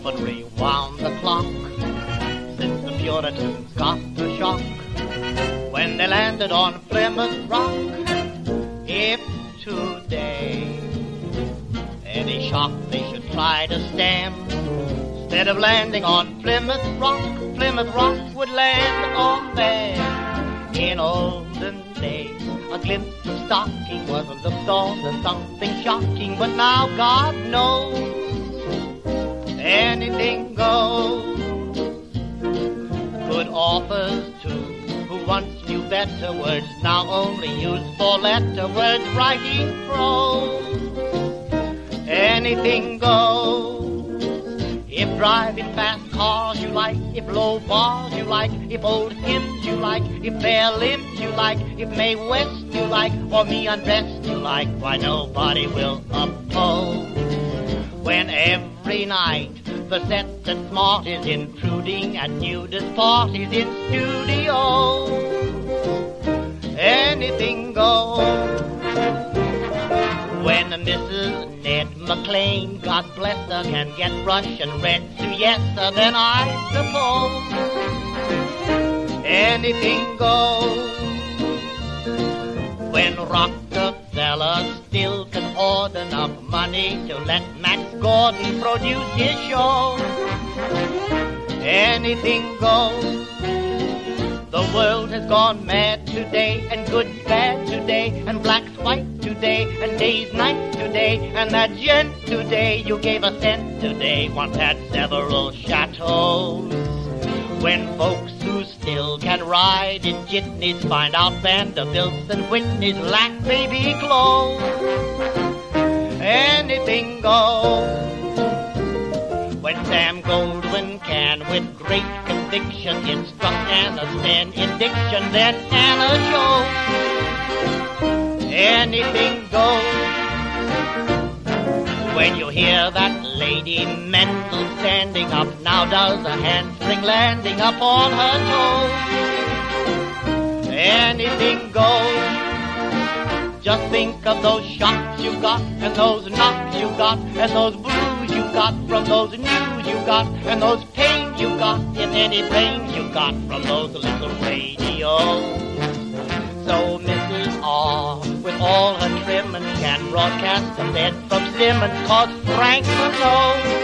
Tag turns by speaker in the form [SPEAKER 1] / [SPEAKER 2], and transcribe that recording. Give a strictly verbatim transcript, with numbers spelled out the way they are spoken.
[SPEAKER 1] often rewound the clock since the Puritans got the shock when they landed on Plymouth Rock. If today any shock they should try to stem, instead of landing on Plymouth Rock, Plymouth Rock would land on them. In olden days, a glimpse of stocking was looked on as something shocking, but now God knows anything goes. Good authors too, who once knew better words, now only use four-letter words writing prose. Anything goes. If driving fast cars you like, if low bars you like, if old hymns you like, if bare limbs you like, if Mae West you like, or me undressed you like, why nobody will oppose. When every night the set that's smart is intruding at nudist parties in studios, anything goes. When Missus Ned McLean, God bless her, can get Russian red siesta, then I suppose anything goes. When Rockefeller still can hoard enough money to let Max Gordon produce his show, anything goes. The world has gone mad today, and good's bad today, and black's white today, and day's night today, and that gent today you gave a cent today once had several chateaus. When folks who still can ride in jitneys find out Vanderbilts and Whitneys lack baby clothes, anything goes. When Sam Goldwyn can, with great conviction, instruct Anna Sten in diction, then Anna shows anything goes. When you hear that Lady Mendel standing up, now does a handspring landing up on her toes, anything goes. Just think of those shocks you got, and those knocks you got, and those blues you got from those news you got, and those pains you got, if any brains you got from those little radios. So Missus R, with all her trimmings, can broadcast a bed from Simmons, 'cause Franklin knows